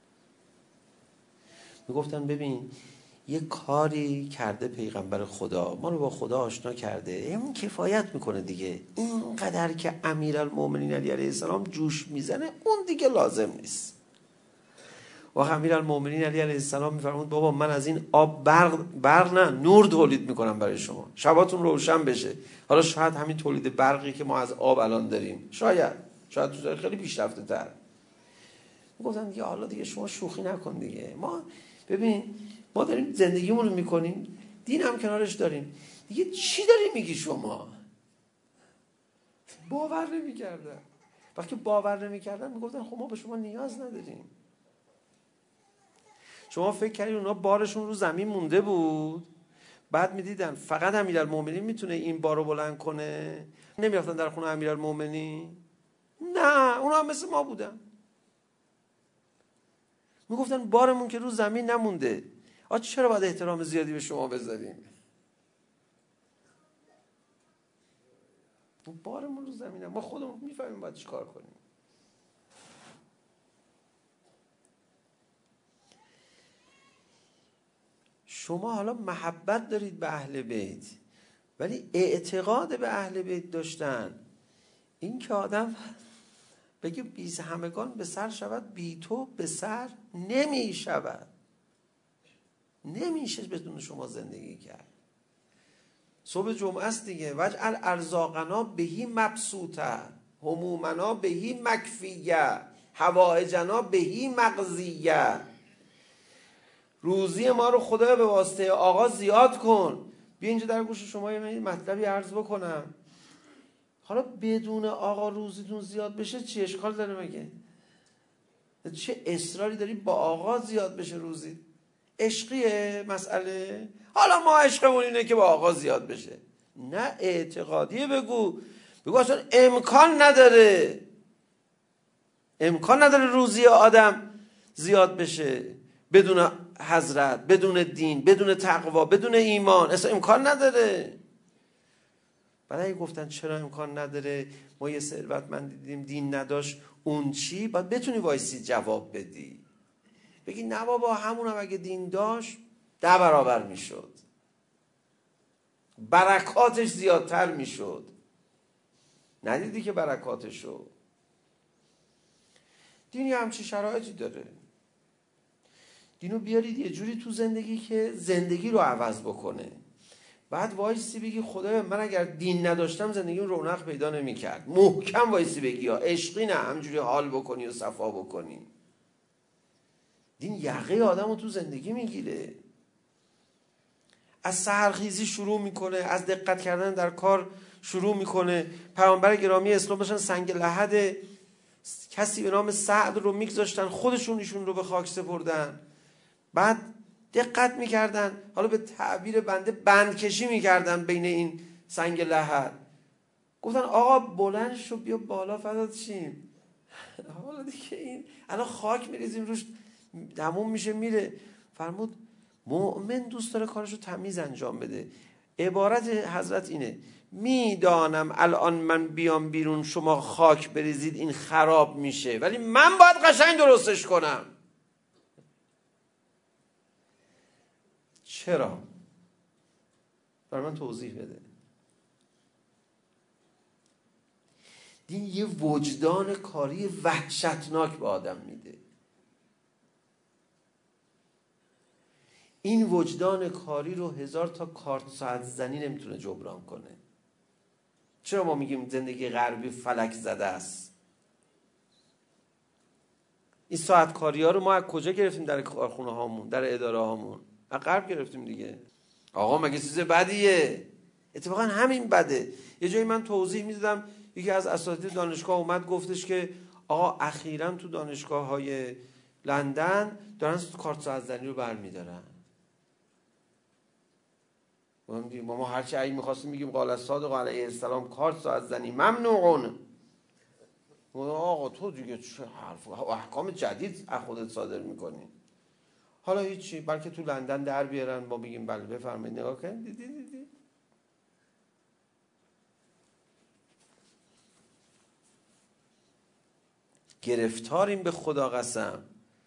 میگفتن ببین یه کاری کرده پیغمبر خدا، ما رو با خدا آشنا کرده، اون کفایت میکنه دیگه. اینقدر که امیرالمومنین علی علیه السلام جوش میزنه اون دیگه لازم نیست. و امیرالمومنین علی علیه السلام میفرمود بابا من از این آب برق برق نه نور تولید میکنم برای شما، شباتون روشن بشه. حالا شاید همین تولید برقی که ما از آب الان داریم، شاید شاید تو خیلی پیشرفته تر. گفتم دیگه حالا دیگه شما شوخی نکن دیگه، ما ببین ما داریم زندگیمون رو میکنیم، دین هم کنارش داریم دیگه، چی داری میگی شما؟ باور نمیکردن. وقتی باور نمیکردن میگفتن خب ما به شما نیاز نداریم. شما فکر کردید اونا بارشون رو زمین مونده بود، بعد میدیدن فقط امیرالمومنین میتونه این بارو بلند کنه، نمیرفتن در خونه امیرالمومنین؟ نه، اونا هم مثل ما بودن، میگفتن بارمون که رو زمین نمونده، آ چرا باید احترام زیادی به شما بذاریم؟ بارمون رو زمینه، ما خودمون میفهمیم باید چی کار کنیم. شما حالا محبت دارید به اهل بیت، ولی اعتقاد به اهل بیت داشتن، این که آدم بگه بی همگان به سر شود بی تو به سر نمی شود، نمیشه بدون شما زندگی کرد. صبح جمعه است دیگه، وجعل ارزاقنا بهی مبسوطه همومنا بهی مکفیه حوائجنا بهی مقضیه. روزی ما رو خدا به واسطه آقا زیاد کن. بیا اینجا در گوش شما یه مطلبی عرض بکنم، حالا بدون آقا روزیتون زیاد بشه چی اشکال داره؟ مگه چه اصراری داری با آقا زیاد بشه روزی؟ عشقیه مسئله؟ حالا ما عشقمون اینه که با آقا زیاد بشه. نه اعتقادیه، بگو بگو اصلا امکان نداره، امکان نداره روزی آدم زیاد بشه بدون حضرت، بدون دین، بدون تقوا، بدون ایمان، اصلا امکان نداره. بعد گفتن چرا امکان نداره؟ ما یه ثروتمند دیدیم دین نداشت، اون چی؟ باید بتونی وایسی جواب بدی، بگی نه بابا همون هم اگه دین داشت ده برابر میشد، برکاتش زیادتر میشد. ندیدی که برکاتشو؟ دینی همچی شرایطی داره. دینو بیارید یه جوری تو زندگی که زندگی رو عوض بکنه. بعد وایسی بگی خدایا من اگر دین نداشتم زندگیم رونق پیدا نمی‌کرد. محکم وایسی بگی، یا عشقی نه همجوری حال بکنی و صفا بکنی. دین یقه آدمو تو زندگی میگیره. از سحرخیزی شروع میکنه، از دقت کردن در کار شروع میکنه. پیامبر گرامی اسلام داشتن سنگ لحد کسی به نام سعد رو میگذاشتن، خودشون ایشون رو به خاک سپردن. بعد دقت میکردن، حالا به تعبیر بنده بندکشی میکردن بین این سنگ لحد. گفتن آقا بلند شو بیا بالا فدات شیم. حالا دیگه این الان خاک میریزیم روش تموم میشه میره. فرمود مؤمن دوست داره کارشو تمیز انجام بده. عبارت حضرت اینه، میدانم الان من بیام بیرون شما خاک بریزید این خراب میشه، ولی من باید قشنگ درستش کنم. چرا؟ برای من توضیح بده. دین یه وجدان کاری وحشتناک به آدم میده. این وجدان کاری رو هزار تا کارت ساعت زنی نمیتونه جبران کنه. چرا ما میگیم زندگی غربی فلک زده است؟ این ساعت کاری ها رو ما از کجا گرفتیم؟ در کارخونه هامون، در اداره هامون، از غرب گرفتیم دیگه. آقا مگه چیز بدیه؟ اتفاقا همین بده. یه جایی من توضیح میدادم، یکی از اساتید دانشگاه اومد گفتش که آقا اخیراً تو دانشگاه های لندن دارن کارت ساعت زنی رو برمیدارن. ما ما هرچی ای میخواستیم میگیم قال الصادق علیه السلام کارت ساعت زنی ممنوعون. آقا تو دیگه چه حرف احکام جدید از خودت صادر میکنی؟ حالا هیچی، بلکه تو لندن در بیارن ما بگیم بله بفرمایید نگاه کن. دیدی دیدی گرفتاریم به خدا قسم.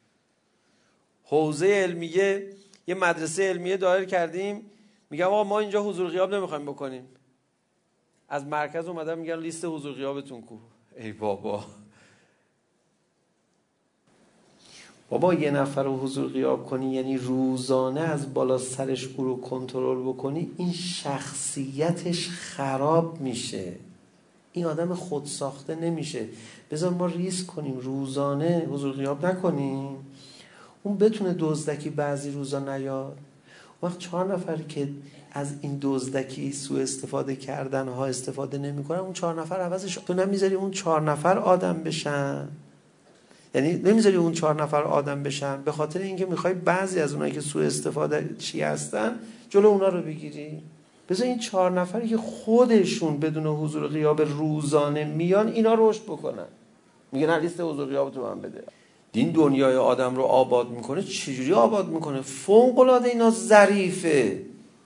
حوزه علمیه، یه مدرسه علمیه دایر کردیم، میگم آقا ما اینجا حضور غیاب نمیخوایم بکنیم. از مرکز اومدن میگن لیست حضور غیابتون کو. ای بابا، بابا یه نفر رو حضور غیاب کنی یعنی روزانه از بالا سرش او رو کنترل بکنی، این شخصیتش خراب میشه، این آدم خودساخته نمیشه. بذار ما ریسک کنیم روزانه حضور غیاب نکنیم، اون بتونه دزدکی بعضی روزا نیاد. وقت چهار نفر که از این دزدکی سوء استفاده کردن ها استفاده نمیکنن، اون چهار نفر عوضش تو نمیذاری اون چهار نفر آدم بشن، یعنی نمیذاری اون چهار نفر آدم بشن به خاطر اینکه میخوای بعضی از اونایی که سوء استفاده چی هستن جلو اونا رو بگیری. بذار این چهار نفری که خودشون بدون حضور غیاب روزانه میان اینا رشد بکنن. میگن لیست حضور غیاب تو من بده. دین دنیای آدم رو آباد میکنه. چجوری آباد میکنه؟ فوق العاده اینا ظریفه.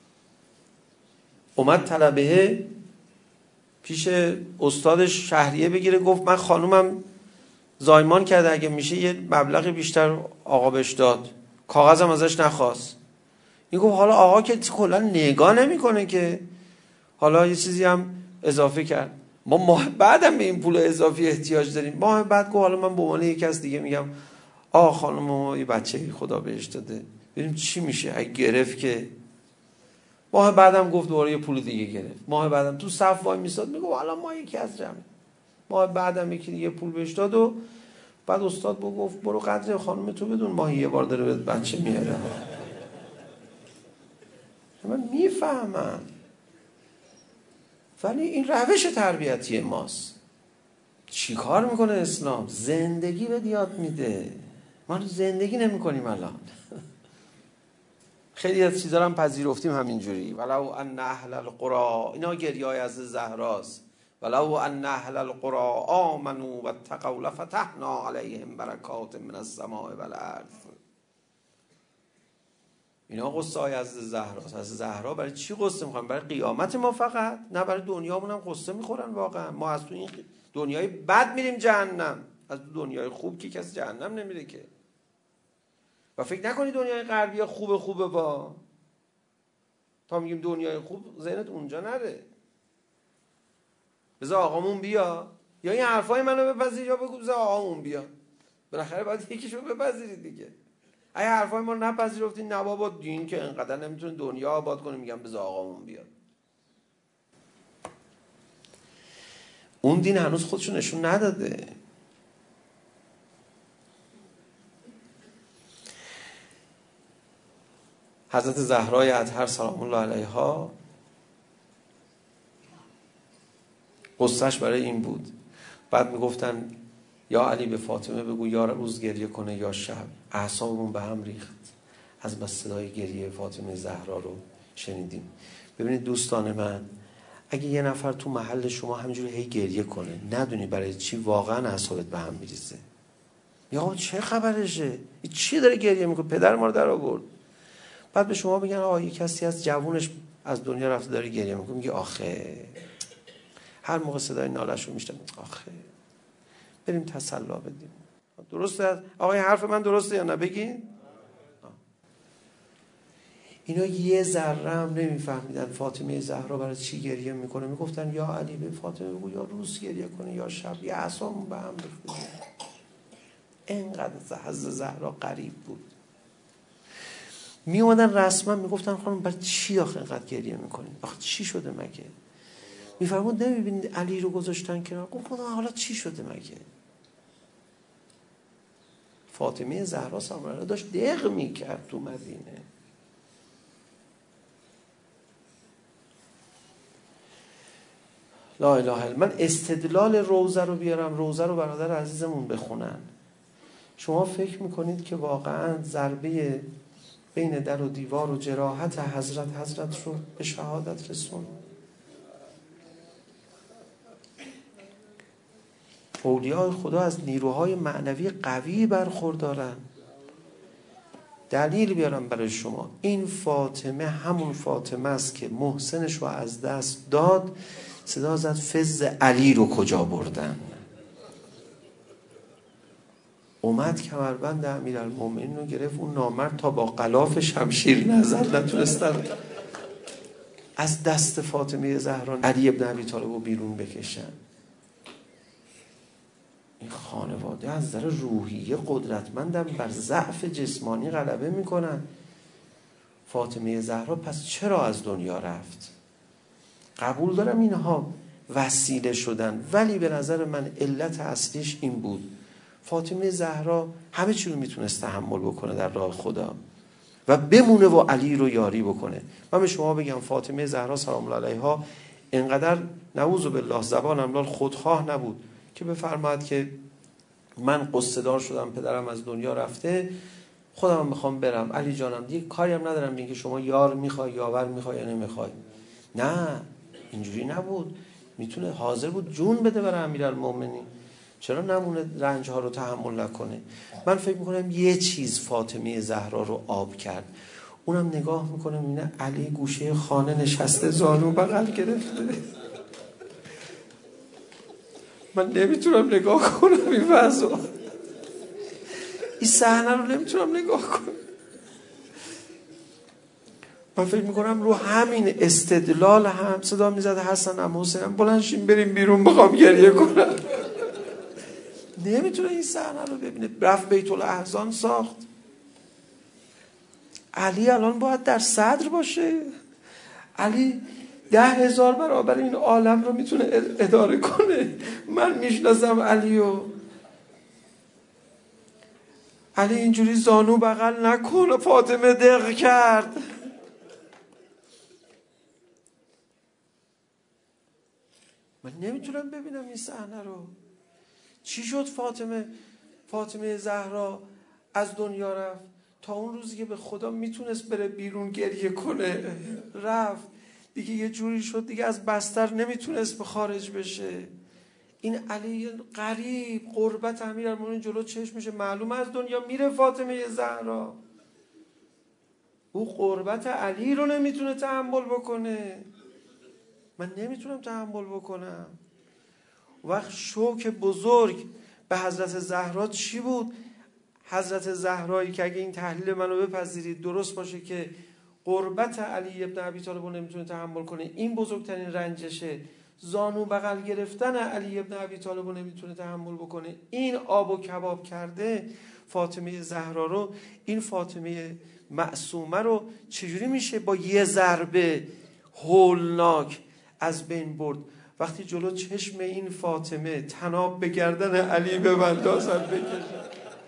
اومد طلبه پیش استادش شهریه بگیره، گفت من خانومم زایمان کرده، اگه میشه یه مبلغ بیشتر آقا بهش داد. کاغذم ازش نخواست. این گفت حالا آقا که کلا نگاه نمیکنه که حالا یه چیزی هم اضافه کرد. ما ماه بعدم به این پول اضافی احتیاج داریم. ماه بعد گفت حالا من به عنوان یک کس دیگه میگم آقا خانم یه بچه‌ای خدا بهش داده، ببینیم چی میشه. اگه گرفت که ماه بعدم گفت دوباره یه پول دیگه گرفت. ماه بعدم تو صف وای میساد میگه حالا ما یکی از جمع. ماه بعدم یکی دیگه پول بهش داد و بعد استاد بو گفت برو قدر خانم تو بدون، ماهی یه بار داره بهت بچه میاره. من میفهمم، ولی این روش تربیتی ماست. چی کار میکنه اسلام؟ زندگی به یاد میده. ما زندگی نمی کنیم الان. خیلی از چیزا هم پذیرفتیم همینجوری. ولو ان اهل القرى، اینا گریه‌های از زهراست. ولو ان اهل القرى آمنوا واتقوا لفتحنا علیهم برکات من السماء والارض. اینا قصه های از زهراست. از زهرا برای چی قصه میخوان؟ برای قیامت ما فقط؟ نه، برای دنیامون هم قصه میخورن. واقعا ما از تو این دنیای بد میریم جهنم، از تو دنیای خوب که کسی جهنم نمیره که. و فکر نکنی دنیای غربی خوبه خوبه با تا میگیم دنیای خوب ذهنت اونجا نره. بذار آقامون بیا، یا این حرفای منو بپذیر یا بگو بذار آقامون بیا. بالاخره باید یکیشو بپذیرید دیگه. اگه حرفای ما رو نپذیرفتین، نه بابا دین که انقدر نمیتونه دنیا آباد کنه، میگم بذار آقامون بیاد. اون دین هنوز خودشو نشون نداده. حضرت زهرای اطهر سلام الله علیها قصهش برای این بود. بعد میگفتن یا علی به فاطمه بگو یا روز گریه کنه یا شب. اعصابمون به هم ریخت از بس صدای گریه فاطمه زهرا رو شنیدیم. ببینید دوستان من، اگه یه نفر تو محل شما همینجوری هی گریه کنه، ندونی برای چی، واقعا اعصابت به هم میریزه. یا چه خبرشه؟ این چی داره گریه میکنه؟ پدر ما رو در آورد. بعد به شما بگن آقا یه کسی از جوونش از دنیا رفته داره گریه میکنه، میگه آخه هر موقع صدای نالش رو میشنم آخه بریم تسلی بدیم. درسته آقا این حرف من درسته یا نه؟ بگین. اینا یه ذره هم نمیفهمیدن فاطمه زهرا برای چی گریه میکنه. میگفتن یا علی به فاطمه بگو یا روز گریه کنه یا شب. یه اعصابمون به هم ریخت. اینقدر حضرت زهرا غریب بود. می اومدن رسما میگفتن خانم برای چی آخه اینقدر گریه میکنین؟ آخه چی شده مگه؟ میفرمود نمیبینید علی رو گذاشتن کنار؟ گفت خدا حالا چی شده مگه؟ فاطمه زهرا سلام الله داشت دق میکرد تو مدینه. لا اله الا. من استدلال روزه رو بیارم، روزه رو برادر عزیزمون بخونن. شما فکر میکنید که واقعا ضربه بین در و دیوار و جراحت حضرت حضرت رو به شهادت رسون؟ اولیاء خدا از نیروهای معنوی قوی برخوردارن. دلیل بیارم برای شما. این فاطمه همون فاطمه است که محسنش رو از دست داد، صدا زد فز علی رو کجا بردن. اومد کمربند امیرالمومنین رو گرفت، اون نامرد تا با غلاف شمشیر نزد نتونستن از دست فاطمه زهرا علی ابن ابی طالب رو بیرون بکشن. این خانواده از نظر روحیه قدرتمندن، بر ضعف جسمانی غلبه میکنن. فاطمه زهرا پس چرا از دنیا رفت؟ قبول دارم اینها وسیله شدن، ولی به نظر من علت اصلیش این بود: فاطمه زهرا همه چی رو میتونست تحمل بکنه در راه خدا و بمونه و علی رو یاری بکنه. من به شما بگم فاطمه زهرا سلام الله علیها اینقدر نعوذ بالله زبانم لال خودخواه نبود که بفرماید که من قصه دار شدم، پدرم از دنیا رفته، خودم میخوام برم، علی جانم دیگه کاری هم ندارم بگم که شما یار میخوای یاور میخوای یا نمیخوای. نه، اینجوری نبود. میتونه حاضر بود جون بده برای امیرالمومنین. چرا نمونه رنج ها رو تحمل نکنه؟ من فکر میکنم یه چیز فاطمه زهرا رو آب کرد، اونم نگاه میکنم اینه علی گوشه خانه نشسته زانو بغل گرفته. من نمیتونم نگاه کنم این وضع، این صحنه رو نمیتونم نگاه کنم. من فکر میکنم رو همین استدلال هم صدا میزد حسن هم حسین هم بلند شیم بریم بیرون بخوام گریه کنم. نمیتونه این صحنه رو ببینه. رفت بیت الاحزان ساخت. علی الان باید در صدر باشه. علی ده هزار برابر این عالم رو میتونه اداره کنه. من میشناسم علیو. علی اینجوری زانو بغل نکنه. فاطمه دق کرد. من نمیتونم ببینم این صحنه رو. چی شد فاطمه فاطمه زهرا از دنیا رفت؟ تا اون روزی که به خدا میتونست بره بیرون گریه کنه رفت. دیگه یه جوری شد دیگه از بستر نمیتونست به خارج بشه. این علی غریب قربت امیرالمومنین جلو چشمشه، معلومه از دنیا میره فاطمه زهرا. او قربت علی رو نمیتونه تحمل بکنه. من نمیتونم تحمل بکنم. وقت شوک بزرگ به حضرت زهرا چی بود؟ حضرت زهرایی که اگه این تحلیل منو بپذیرید درست باشه که قربت علی ابن ابی طالب رو نمیتونه تحمل کنه، این بزرگترین رنجشه. زانو بغل گرفتن علی ابن ابی طالب رو نمیتونه تحمل بکنه، این آب و کباب کرده فاطمه زهرا رو. این فاطمه معصومه رو چجوری میشه با یه ضربه هولناک از بین برد؟ وقتی جلو چشم این فاطمه طناب به گردن علی ببندازن بکشن،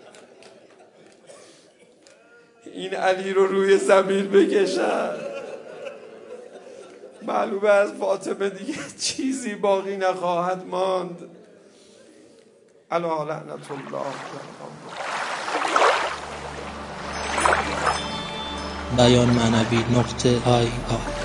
این علی رو روی زمین بکشن، معلومه از فاطمه دیگه چیزی باقی نخواهد ماند. الا لعنت الله. بیان معنوی نقطه آی آی